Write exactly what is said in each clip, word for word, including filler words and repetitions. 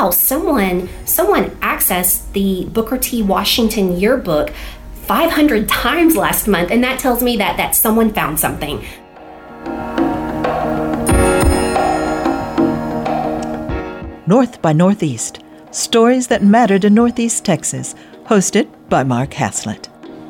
wow, someone someone accessed the Booker T. Washington yearbook five hundred times last month, and that tells me that, that someone found something. North by Northeast, stories that matter to Northeast Texas, hosted by Mark Haslett.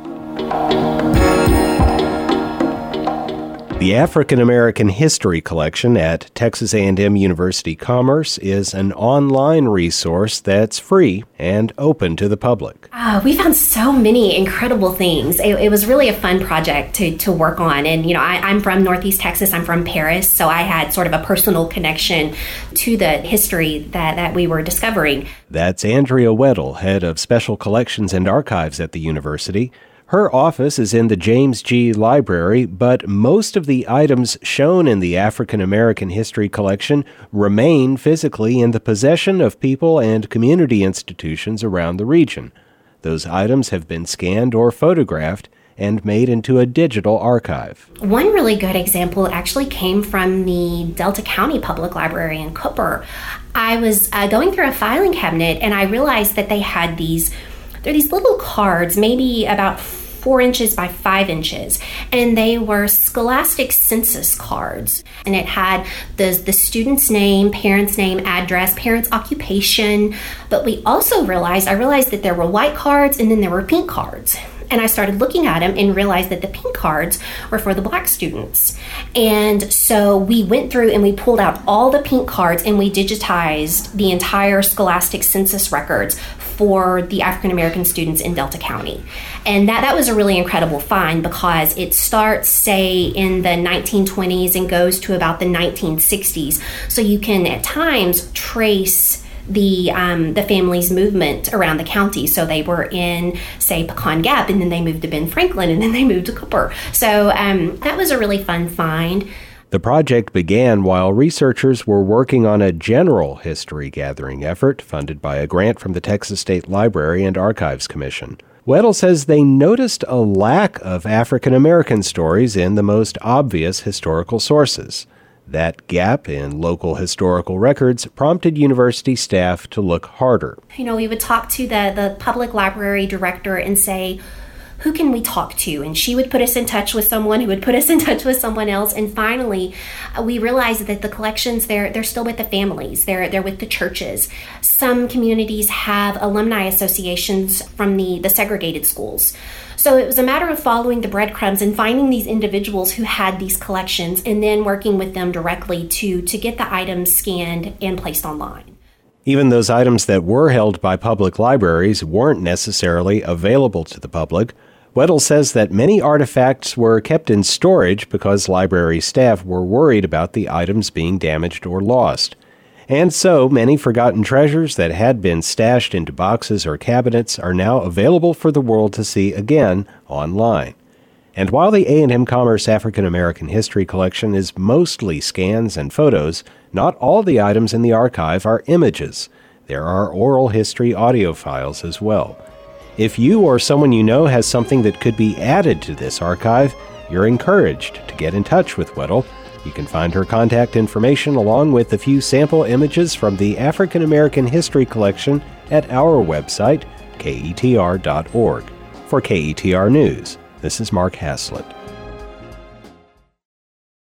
The African American History Collection at Texas A and M University Commerce is an online resource that's free and open to the public. Uh, we found so many incredible things. It, it was really a fun project to, to work on. And, you know, I, I'm from Northeast Texas. I'm from Paris. So I had sort of a personal connection to the history that, that we were discovering. That's Andrea Weddle, head of Special Collections and Archives at the university. Her office is in the James G. Library, but most of the items shown in the African American History Collection remain physically in the possession of people and community institutions around the region. Those items have been scanned or photographed and made into a digital archive. One really good example actually came from the Delta County Public Library in Cooper. I was uh, going through a filing cabinet and I realized that they had these, they're these little cards, maybe about four inches by five inches, and they were scholastic census cards. And it had the, the student's name, parent's name, address, parent's occupation. But we also realized, I realized that there were white cards and then there were pink cards. And I started looking at them and realized that the pink cards were for the Black students. And so we went through and we pulled out all the pink cards and we digitized the entire scholastic census records for the African American students in Delta County. And that, that was a really incredible find because it starts, say, in the nineteen twenties and goes to about the nineteen sixties. So you can at times trace the um, the family's movement around the county. So they were in, say, Pecan Gap, and then they moved to Ben Franklin, and then they moved to Cooper. So um, that was a really fun find. The project began while researchers were working on a general history gathering effort funded by a grant from the Texas State Library and Archives Commission. Weddle says they noticed a lack of African American stories in the most obvious historical sources. That gap in local historical records prompted university staff to look harder. You know, we would talk to the, the public library director and say, who can we talk to? And she would put us in touch with someone who would put us in touch with someone else. And finally, uh, we realized that the collections, they're, they're still with the families. They're, they're with the churches. Some communities have alumni associations from the, the segregated schools. So it was a matter of following the breadcrumbs and finding these individuals who had these collections and then working with them directly to, to get the items scanned and placed online. Even those items that were held by public libraries weren't necessarily available to the public. Weddle says that many artifacts were kept in storage because library staff were worried about the items being damaged or lost. And so many forgotten treasures that had been stashed into boxes or cabinets are now available for the world to see again online. And while the A and M Commerce African American History Collection is mostly scans and photos, not all the items in the archive are images. There are oral history audio files as well. If you or someone you know has something that could be added to this archive, you're encouraged to get in touch with Weddle. You can find her contact information along with a few sample images from the African American History Collection at our website, K E T R dot org. For K E T R News, this is Mark Haslett.